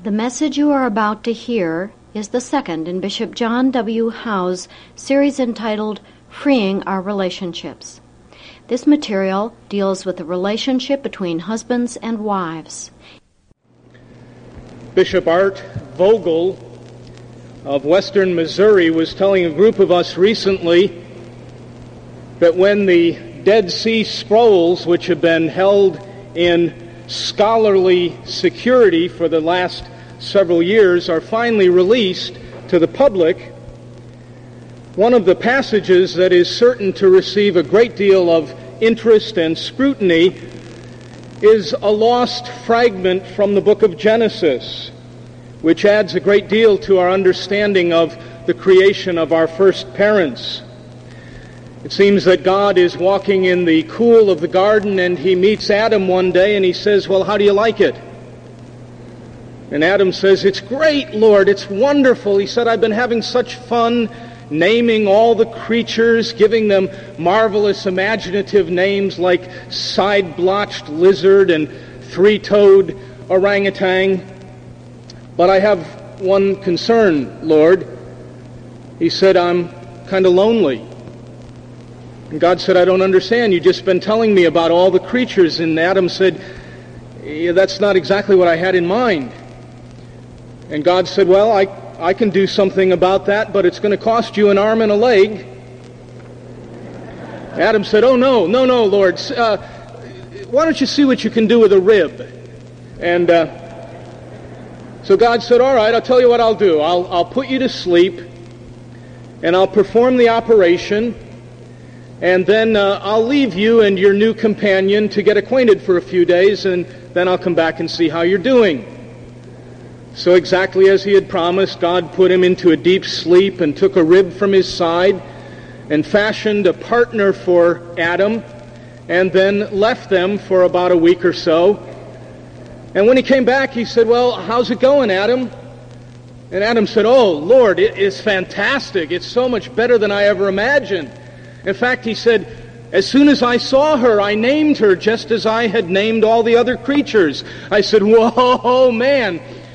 The message you are about to hear is the second in Bishop John W. Howe's series entitled Freeing Our Relationships. This material deals with the relationship between husbands and wives. Bishop Art Vogel of Western Missouri was telling a group of us recently that when the Dead Sea Scrolls, which have been held in scholarly security for the last several years, are finally released to the public, one of the passages that is certain to receive a great deal of interest and scrutiny is a lost fragment from the book of Genesis, which adds a great deal to our understanding of the creation of our first parents. It seems that God is walking in the cool of the garden and he meets Adam one day and he says, "Well, how do you like it?" And Adam says, "It's great, Lord, it's wonderful." He said, "I've been having such fun naming all the creatures, giving them marvelous imaginative names like side-blotched lizard and three-toed orangutan. But I have one concern, Lord." He said, "I'm kind of lonely." And God said, "I don't understand. You've just been telling me about all the creatures." And Adam said, "Yeah, that's not exactly what I had in mind." And God said, "Well, I can do something about that, but it's going to cost you an arm and a leg." Adam said, "Oh, no, Lord. Why don't you see what you can do with a rib?" And so God said, "All right, I'll tell you what I'll do. I'll put you to sleep, and I'll perform the operation, and then I'll leave you and your new companion to get acquainted for a few days, and then I'll come back and see how you're doing." So exactly as he had promised, God put him into a deep sleep and took a rib from his side and fashioned a partner for Adam, and then left them for about a week or so. And when he came back, he said, "Well, how's it going, Adam?" And Adam said, "Oh, Lord, it is fantastic. It's so much better than I ever imagined. In fact," he said, "as soon as I saw her, I named her just as I had named all the other creatures." I said, "Whoa, man."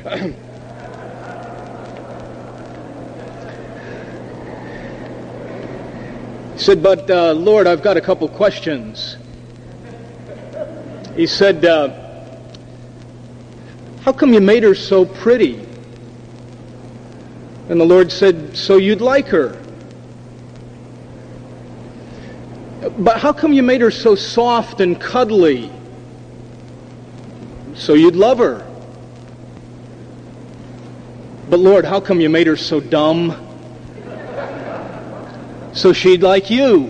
He said, "But, Lord, I've got a couple questions." He said, "How come you made her so pretty?" And the Lord said, "So you'd like her." "But how come you made her so soft and cuddly?" "So you'd love her." "But Lord, how come you made her so dumb?" "So she'd like you."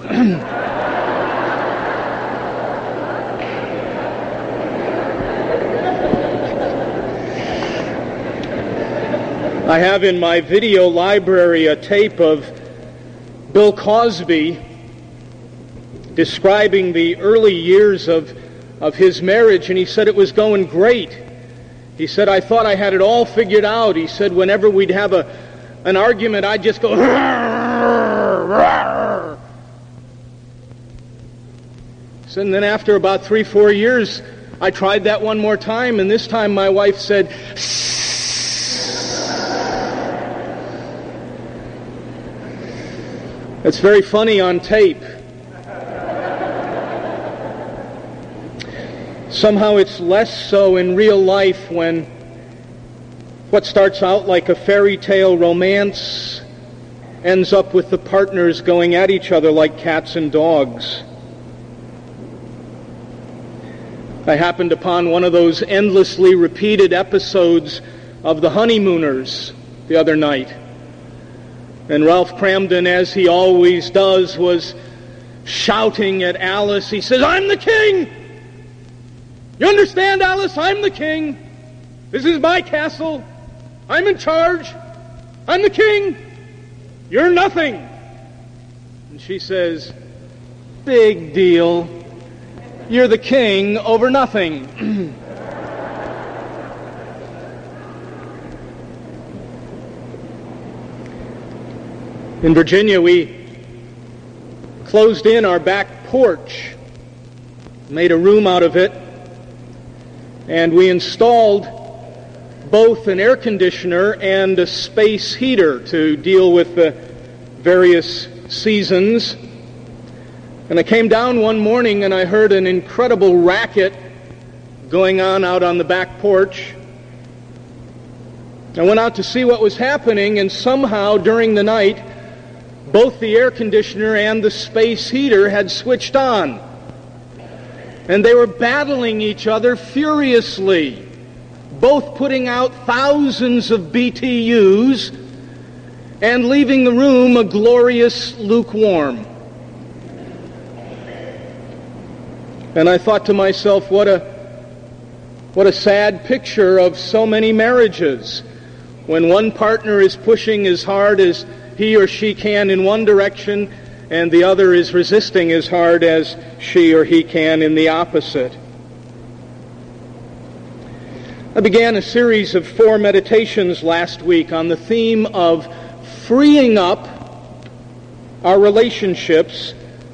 I have in my video library a tape of Bill Cosby describing the early years of his marriage, and he said it was going great. He said, "I thought I had it all figured out." He said, "Whenever we'd have an argument, I'd just go, "Rawr, rawr." So, and then after about 3-4 years, I tried that one more time, and this time my wife said, It's very funny on tape. Somehow it's less so in real life when what starts out like a fairy tale romance ends up with the partners going at each other like cats and dogs. I happened upon one of those endlessly repeated episodes of The Honeymooners the other night. And Ralph Cramden, as he always does, was shouting at Alice. He says, "I'm the king! You understand, Alice? I'm the king. This is my castle. I'm in charge. I'm the king. You're nothing." And she says, "Big deal. You're the king over nothing." In Virginia, we closed in our back porch, made a room out of it, and we installed both an air conditioner and a space heater to deal with the various seasons. And I came down one morning and I heard an incredible racket going on out on the back porch. I went out to see what was happening, and somehow during the night, both the air conditioner and the space heater had switched on. And they were battling each other furiously, both putting out thousands of BTUs and leaving the room a glorious lukewarm. And I thought to myself, what a sad picture of so many marriages, when one partner is pushing as hard as he or she can in one direction, and the other is resisting as hard as she or he can in the opposite. I began a series of 4 meditations last week on the theme of freeing up our relationships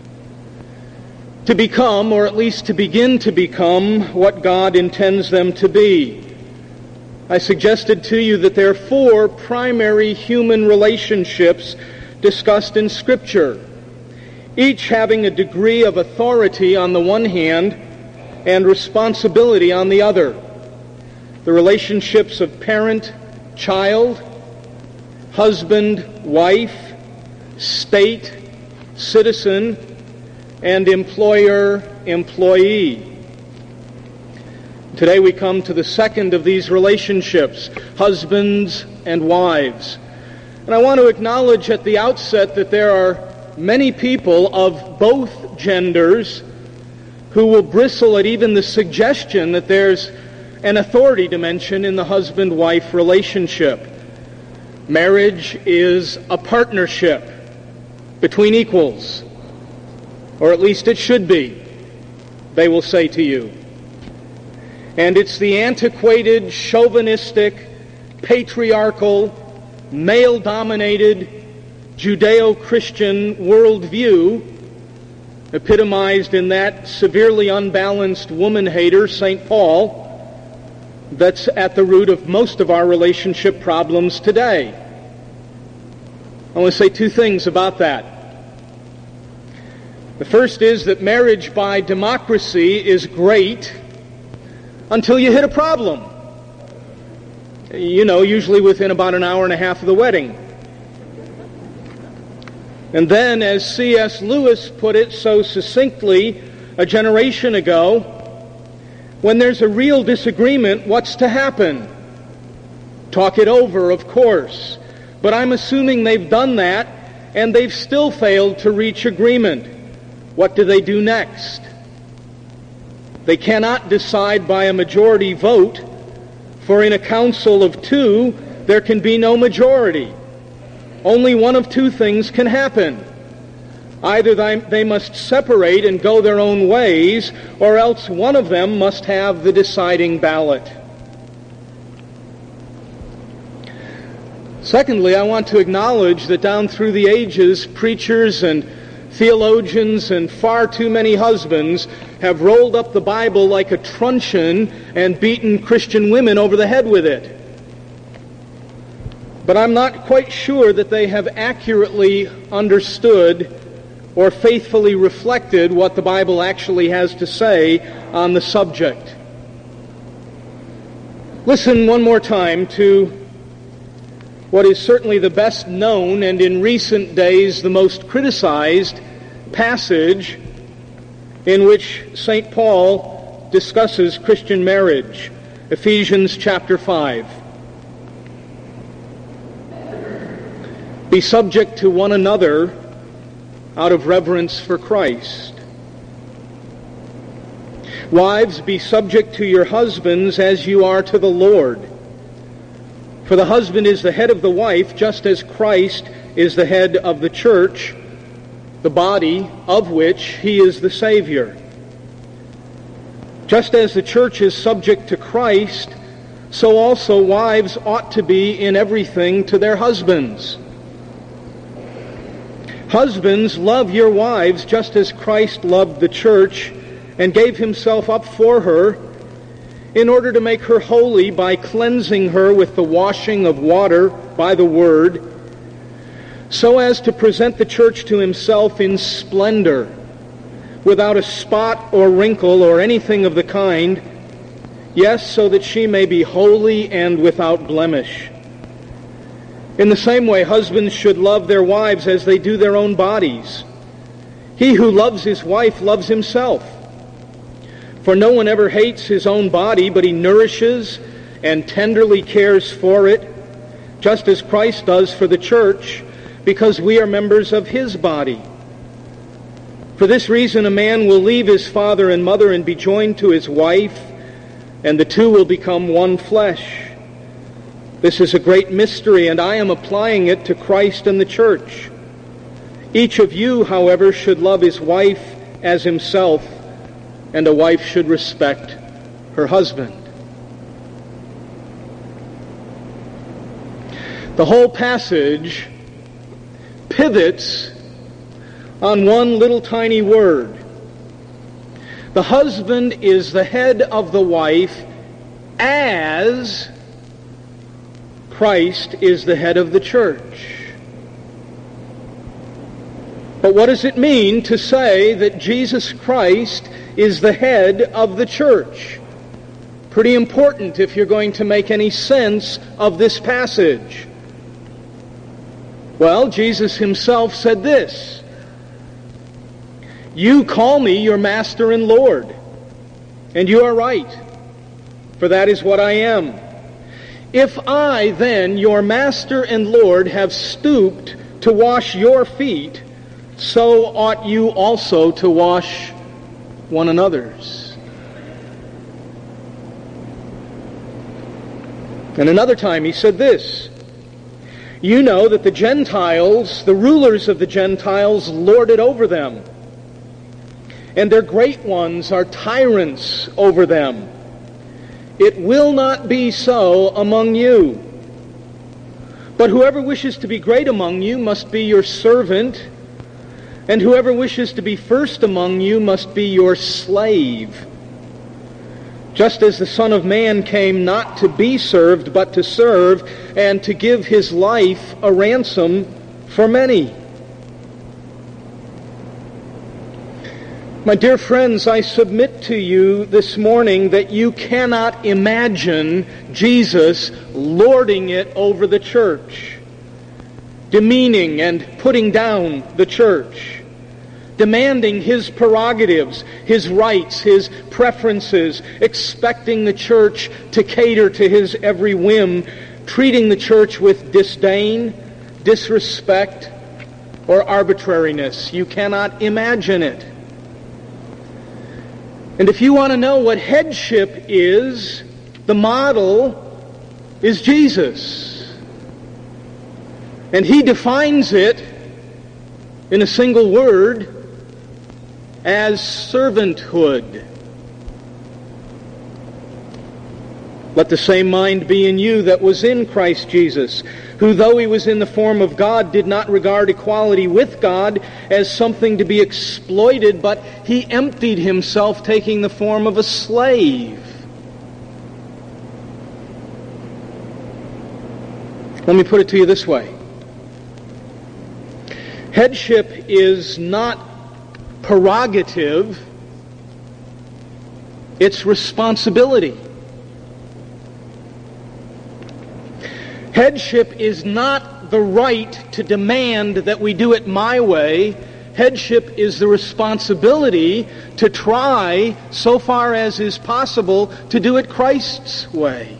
to become, or at least to begin to become, what God intends them to be. I suggested to you that there are 4 primary human relationships discussed in Scripture, each having a degree of authority on the one hand and responsibility on the other. The relationships of parent-child, husband-wife, state, citizen, and employer-employee. Today we come to the second of these relationships, husbands and wives. And I want to acknowledge at the outset that there are many people of both genders who will bristle at even the suggestion that there's an authority dimension in the husband-wife relationship. Marriage is a partnership between equals, or at least it should be, they will say to you. And it's the antiquated, chauvinistic, patriarchal, male-dominated, Judeo-Christian worldview, epitomized in that severely unbalanced woman-hater, St. Paul, that's at the root of most of our relationship problems today. I want to say 2 things about that. The first is that marriage by democracy is great until you hit a problem. Usually within about an hour and a half of the wedding. And then, as C.S. Lewis put it so succinctly a generation ago, when there's a real disagreement, what's to happen? Talk it over, of course. But I'm assuming they've done that, and they've still failed to reach agreement. What do they do next? They cannot decide by a majority vote, for in a council of 2, there can be no majority. Only one of 2 things can happen. Either they must separate and go their own ways, or else one of them must have the deciding ballot. Secondly, I want to acknowledge that down through the ages, preachers and theologians and far too many husbands have rolled up the Bible like a truncheon and beaten Christian women over the head with it. But I'm not quite sure that they have accurately understood or faithfully reflected what the Bible actually has to say on the subject. Listen one more time to what is certainly the best known and in recent days the most criticized passage in which St. Paul discusses Christian marriage, Ephesians chapter 5. Be subject to one another out of reverence for Christ. Wives, be subject to your husbands as you are to the Lord. For the husband is the head of the wife, just as Christ is the head of the church, the body of which he is the Savior. Just as the church is subject to Christ, so also wives ought to be in everything to their husbands. Husbands, love your wives just as Christ loved the church and gave himself up for her, in order to make her holy by cleansing her with the washing of water by the Word, so as to present the church to himself in splendor, without a spot or wrinkle or anything of the kind, yes, so that she may be holy and without blemish. In the same way, husbands should love their wives as they do their own bodies. He who loves his wife loves himself. For no one ever hates his own body, but he nourishes and tenderly cares for it, just as Christ does for the church, because we are members of his body. For this reason, a man will leave his father and mother and be joined to his wife, and the two will become one flesh. This is a great mystery, and I am applying it to Christ and the church. Each of you, however, should love his wife as himself, and a wife should respect her husband. The whole passage pivots on one little tiny word. The husband is the head of the wife as Christ is the head of the church. But what does it mean to say that Jesus Christ is the head of the church? Pretty important if you're going to make any sense of this passage. Well, Jesus himself said this: "You call me your master and Lord, and you are right, for that is what I am. If I, then, your master and Lord, have stooped to wash your feet, so ought you also to wash one another's." And another time he said this: "You know that the Gentiles, the rulers of the Gentiles, lord it over them, and their great ones are tyrants over them. It will not be so among you. But whoever wishes to be great among you must be your servant, and whoever wishes to be first among you must be your slave. Just as the Son of Man came not to be served, but to serve, and to give his life a ransom for many." My dear friends, I submit to you this morning that you cannot imagine Jesus lording it over the church, demeaning and putting down the church, demanding his prerogatives, his rights, his preferences, expecting the church to cater to his every whim, treating the church with disdain, disrespect, or arbitrariness. You cannot imagine it. And if you want to know what headship is, the model is Jesus. And he defines it in a single word as servanthood. "Let the same mind be in you that was in Christ Jesus, who, though he was in the form of God, did not regard equality with God as something to be exploited, but he emptied himself, taking the form of a slave." Let me put it to you this way. Headship is not prerogative, it's responsibility. Headship is not the right to demand that we do it my way. Headship is the responsibility to try, so far as is possible, to do it Christ's way.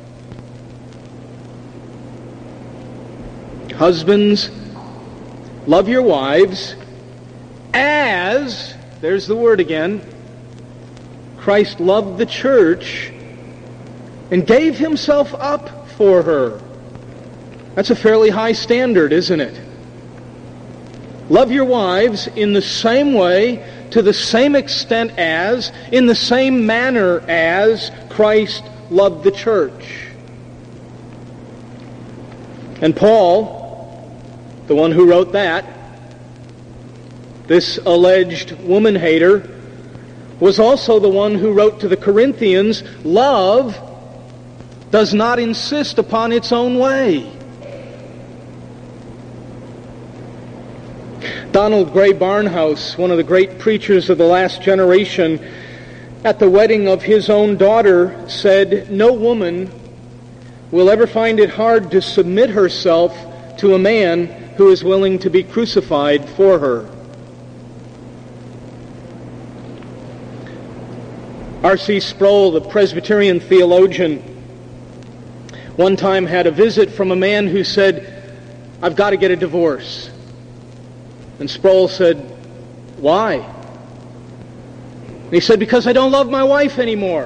Husbands, love your wives as, there's the word again, Christ loved the church and gave himself up for her. That's a fairly high standard, isn't it? Love your wives in the same way, to the same extent as, in the same manner as Christ loved the church. And Paul, the one who wrote that, this alleged woman hater, was also the one who wrote to the Corinthians, love does not insist upon its own way. Donald Gray Barnhouse, one of the great preachers of the last generation, at the wedding of his own daughter said, no woman will ever find it hard to submit herself to a man who is willing to be crucified for her. R.C. Sproul, the Presbyterian theologian, one time had a visit from a man who said, I've got to get a divorce. And Sproul said, why? And he said, because I don't love my wife anymore.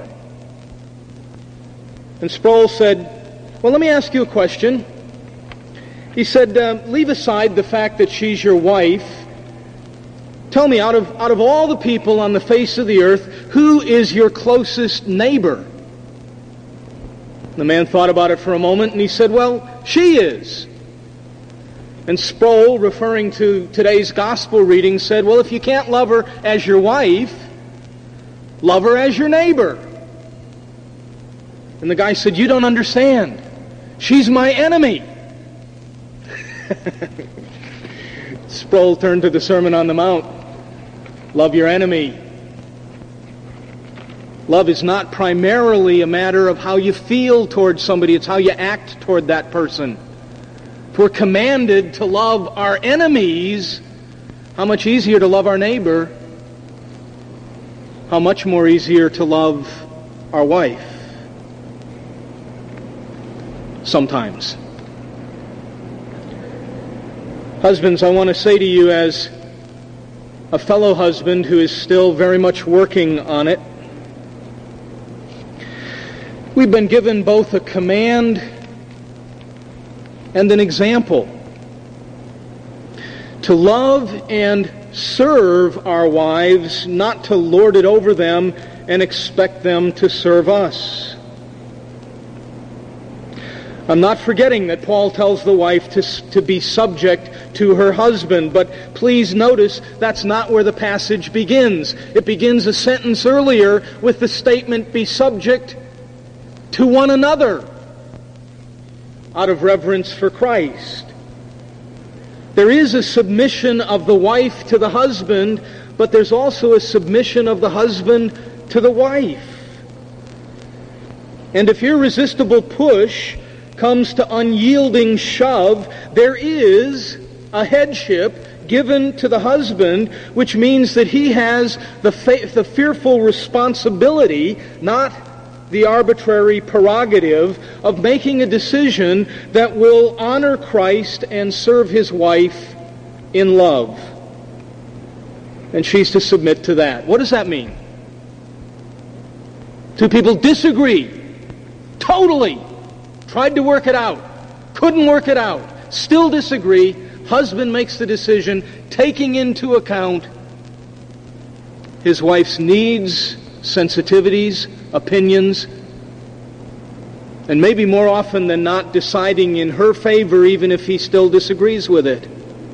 And Sproul said, well, let me ask you a question. He said, leave aside the fact that she's your wife. Tell me, out of all the people on the face of the earth, who is your closest neighbor? The man thought about it for a moment, and he said, well, she is. And Sproul, referring to today's gospel reading, said, well, if you can't love her as your wife, love her as your neighbor. And the guy said, you don't understand. She's my enemy. Sproul turned to the Sermon on the Mount. Love your enemy. Love is not primarily a matter of how you feel toward somebody. It's how you act toward that person. If we're commanded to love our enemies, how much easier to love our neighbor? How much more easier to love our wife? Sometimes. Husbands, I want to say to you as a fellow husband who is still very much working on it, we've been given both a command and an example to love and serve our wives, not to lord it over them and expect them to serve us. I'm not forgetting that Paul tells the wife to be subject to her husband, but please notice that's not where the passage begins. It begins a sentence earlier with the statement, be subject to one another out of reverence for Christ. There is a submission of the wife to the husband, but there's also a submission of the husband to the wife. And if irresistible push comes to unyielding shove, there is a headship given to the husband, which means that he has the fearful responsibility, not the arbitrary prerogative, of making a decision that will honor Christ and serve his wife in love. And she's to submit to that. What does that mean? Two people disagree. Totally. Tried to work it out. Couldn't work it out. Still disagree. Husband makes the decision, taking into account his wife's needs, sensitivities, opinions, and maybe more often than not deciding in her favor even if he still disagrees with it.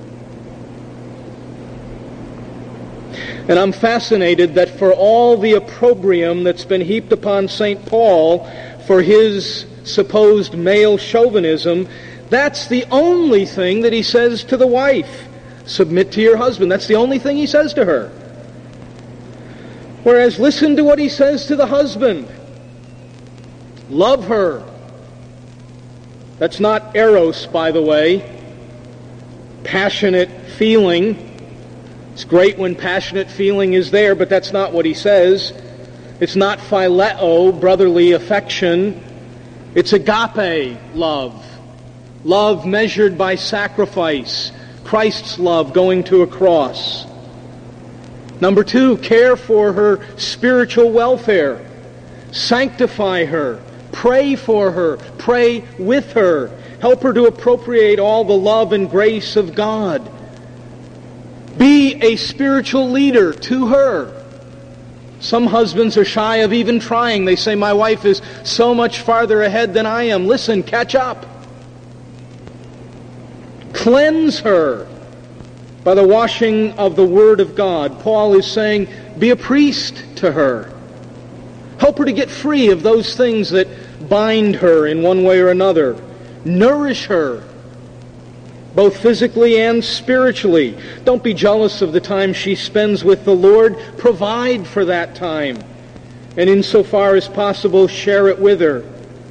And I'm fascinated that for all the opprobrium that's been heaped upon St. Paul for his supposed male chauvinism, that's the only thing that he says to the wife. Submit to your husband. That's the only thing he says to her. Whereas listen to what he says to the husband. Love her. That's not eros, by the way. Passionate feeling. It's great when passionate feeling is there, but that's not what he says. It's not phileo, brotherly affection. It's agape love. Love measured by sacrifice. Christ's love going to a cross. Number 2, care for her spiritual welfare. Sanctify her. Pray for her. Pray with her. Help her to appropriate all the love and grace of God. Be a spiritual leader to her. Some husbands are shy of even trying. They say, my wife is so much farther ahead than I am. Listen, catch up. Cleanse her. by the washing of the Word of God. Paul is saying, be a priest to her. Help her to get free of those things that bind her in one way or another. Nourish her, both physically and spiritually. Don't be jealous of the time she spends with the Lord. Provide for that time. And insofar as possible, share it with her.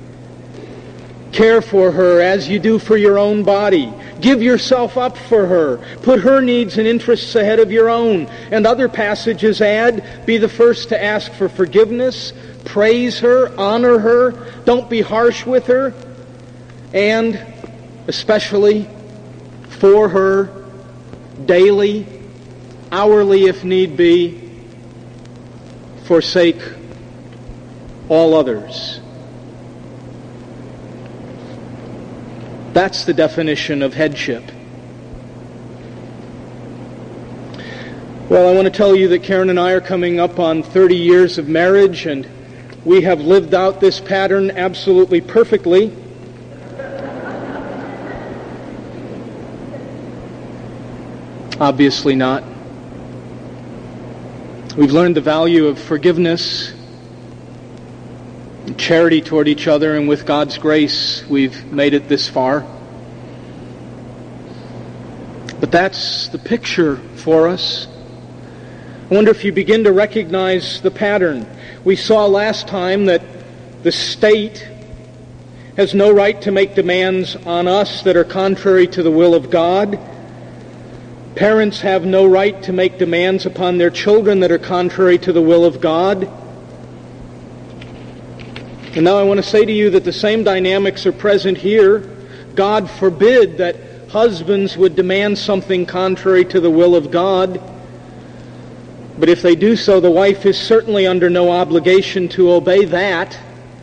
Care for her as you do for your own body. Give yourself up for her. Put her needs and interests ahead of your own. And other passages add, be the first to ask for forgiveness. Praise her. Honor her. Don't be harsh with her. And especially for her, daily, hourly if need be, forsake all others. That's the definition of headship. Well, I want to tell you that Karen and I are coming up on 30 years of marriage, and we have lived out this pattern absolutely perfectly. Obviously not. We've learned the value of forgiveness, charity toward each other, and with God's grace, we've made it this far. But that's the picture for us. I wonder if you begin to recognize the pattern. We saw last time that the state has no right to make demands on us that are contrary to the will of God. Parents have no right to make demands upon their children that are contrary to the will of God. And now I want to say to you that the same dynamics are present here. God forbid that husbands would demand something contrary to the will of God. But if they do so, the wife is certainly under no obligation to obey that.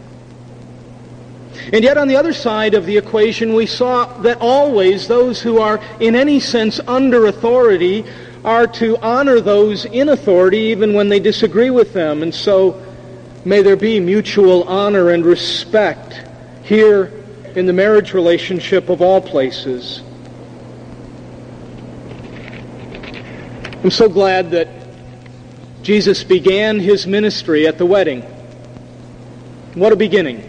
And yet on the other side of the equation, we saw that always those who are in any sense under authority are to honor those in authority even when they disagree with them. And so may there be mutual honor and respect here in the marriage relationship of all places. I'm so glad that Jesus began his ministry at the wedding. What a beginning.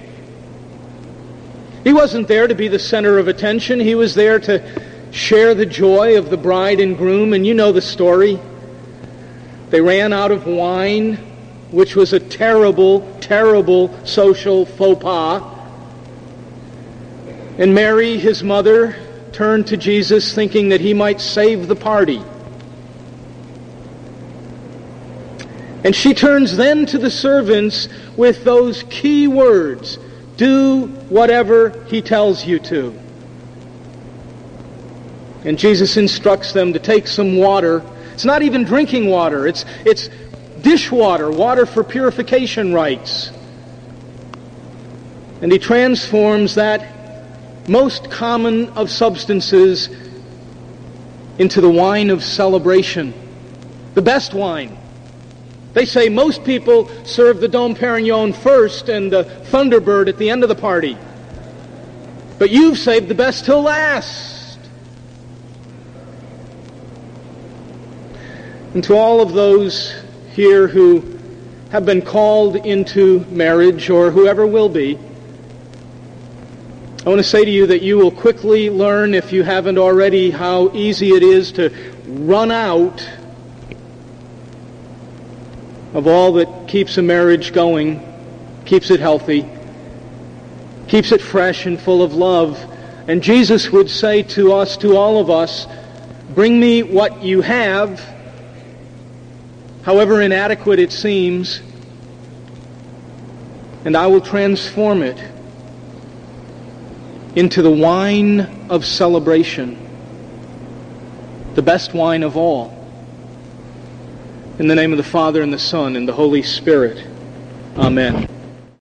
He wasn't there to be the center of attention. He was there to share the joy of the bride and groom, and you know the story. They ran out of wine, which was a terrible, terrible social faux pas. And Mary, his mother, turned to Jesus thinking that he might save the party. And she turns then to the servants with those key words, do whatever he tells you to. And Jesus instructs them to take some water. It's not even drinking water. It's dishwater, water for purification rites. And he transforms that most common of substances into the wine of celebration. The best wine. They say most people serve the Dom Perignon first and the Thunderbird at the end of the party. But you've saved the best till last. And to all of those here who have been called into marriage, or whoever will be, I want to say to you that you will quickly learn, if you haven't already, how easy it is to run out of all that keeps a marriage going, keeps it healthy, keeps it fresh and full of love. And Jesus would say to us, to all of us, bring me what you have, however inadequate it seems, and I will transform it into the wine of celebration, the best wine of all. In the name of the Father, and the Son, and the Holy Spirit. Amen.